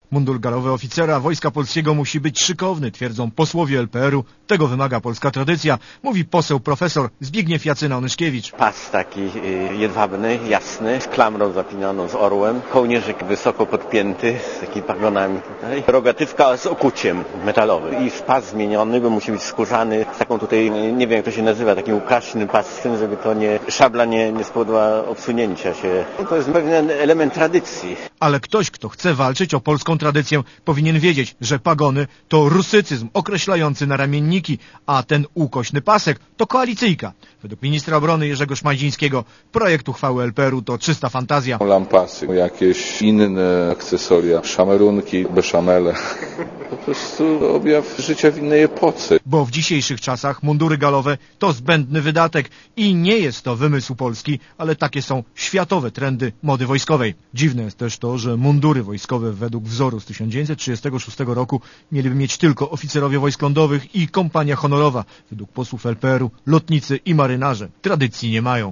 Mundur galowy oficera Wojska Polskiego musi być szykowny, twierdzą posłowie LPR-u. Tego wymaga polska tradycja, mówi poseł profesor Zbigniew Jacyna-Onyszkiewicz. Pas taki jedwabny, jasny, z klamrą zapinioną, z orłem. Kołnierzyk wysoko podpięty, z takimi pagonami tutaj. Rogatywka z okuciem metalowym. I pas zmieniony, bo musi być skórzany, z taką tutaj, nie wiem jak to się nazywa, takim ukaśnym pasem, żeby to szabla nie spowodowała obsunięcia się. To jest pewien element tradycji. Ale ktoś, kto chce walczyć o polską tradycję, powinien wiedzieć, że pagony to rusycyzm określający naramienniki, a ten ukośny pasek to koalicyjka. Według ministra obrony Jerzego Szmajdzińskiego projekt uchwały LPR-u to czysta fantazja. Lampasy, jakieś inne akcesoria, szamerunki, beszamele. Po prostu objaw życia w innej epoce. Bo w dzisiejszych czasach mundury galowe to zbędny wydatek i nie jest to wymysł Polski, ale takie są światowe trendy mody wojskowej. Dziwne jest też to, że mundury wojskowe według wzoru z 1936 roku mieliby mieć tylko oficerowie wojsk lądowych i kompania honorowa. Według posłów LPR-u lotnicy i marynarze tradycji nie mają.